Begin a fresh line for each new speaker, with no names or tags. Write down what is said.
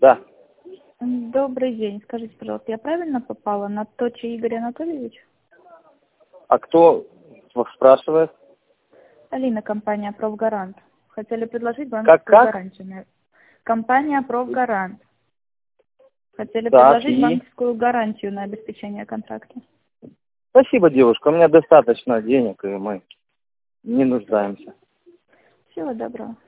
Да.
Добрый день. Скажите, пожалуйста, я правильно попала на Точи Игорь Анатольевич?
А кто спрашивает?
Алина, компания «Профгарант». Хотели предложить банковскую
Как?
гарантию. Компания «Профгарант». Хотели
Так,
предложить банковскую гарантию на обеспечение контракта.
Спасибо, девушка. У меня достаточно денег, и мы не нуждаемся.
Всего доброго.